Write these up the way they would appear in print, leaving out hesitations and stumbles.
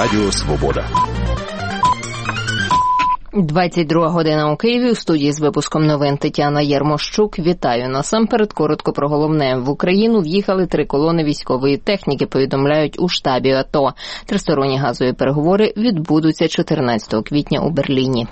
Радіо Свобода. 22 година у Києві. У студії з випуском новин Тетяна Єрмощук. Вітаю. Насамперед, коротко про головне. В Україну в'їхали 3 колони військової техніки, повідомляють у штабі АТО. Тристоронні газові переговори відбудуться 14 квітня у Берліні.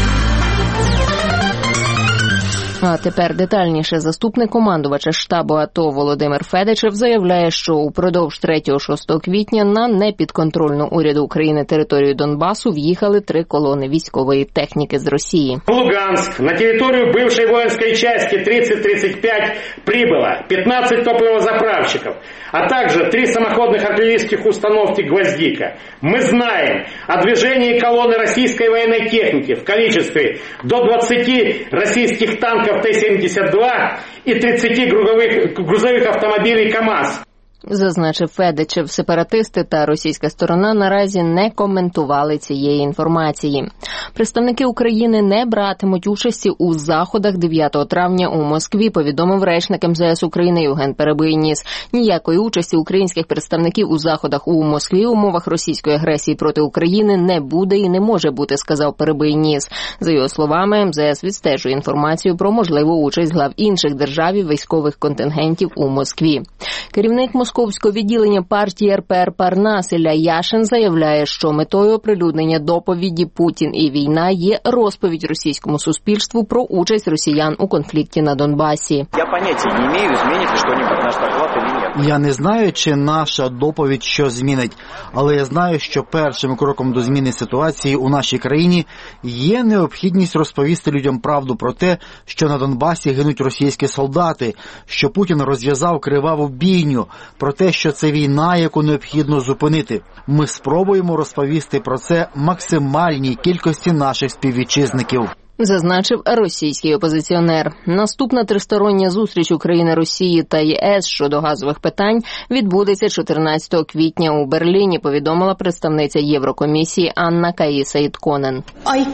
А тепер детальніше. Заступник командувача штабу АТО Володимир Федичев заявляє, що упродовж 3-6 квітня на непідконтрольну уряду України територію Донбасу в'їхали 3 колони військової техніки з Росії. В Луганск на територію бывшей воинской части 30-35 прибыло 15 топливозаправщиков, а также 3 самоходных артиллерийских установки «Гвоздика». Мы знаем о движении колонны российской военной техники в количестве до 20 российских танков Т-72 и 30 грузовых автомобилей КАМАЗ. Зазначив Федичев, сепаратисти та російська сторона наразі не коментували цієї інформації. Представники України не братимуть участі у заходах 9 травня у Москві, повідомив речник МЗС України Євген Перебийніс. Ніякої участі українських представників у заходах у Москві в умовах російської агресії проти України не буде і не може бути, сказав Перебийніс. За його словами, МЗС відстежує інформацію про можливу участь глав інших держав і військових контингентів у Москві. Керівник Московського відділення партії РПР Парнас Ілля Яшин заявляє, що метою оприлюднення доповіді «Путін і війна» є розповідь російському суспільству про участь росіян у конфлікті на Донбасі. Я поняття не маю, змінить що-небудь наш доклад чи ні. Я не знаю, чи наша доповідь що змінить, але я знаю, що першим кроком до зміни ситуації у нашій країні є необхідність розповісти людям правду про те, що на Донбасі гинуть російські солдати, що Путін розв'язав криваву бійню, про те, що це війна, яку необхідно зупинити. Ми спробуємо розповісти про це максимальній кількості наших співвітчизників. Зазначив російський опозиціонер. Наступна тристороння зустріч України, Росії та ЄС щодо газових питань відбудеться 14 квітня у Берліні, повідомила представниця Єврокомісії Анна Каїса-Ітконен.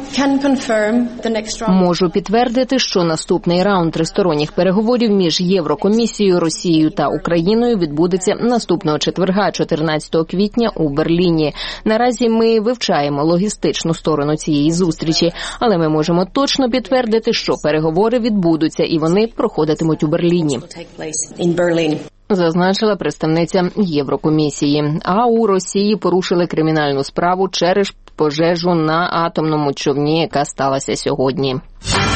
Можу підтвердити, що наступний раунд тристоронніх переговорів між Єврокомісією, Росією та Україною відбудеться наступного четверга, 14 квітня у Берліні. Наразі ми вивчаємо логістичну сторону цієї зустрічі, але ми можемо точно підтвердити, що переговори відбудуться і вони проходитимуть у Берліні. Зазначила представниця Єврокомісії. А у Росії порушили кримінальну справу через пожежу на атомному човні, яка сталася сьогодні.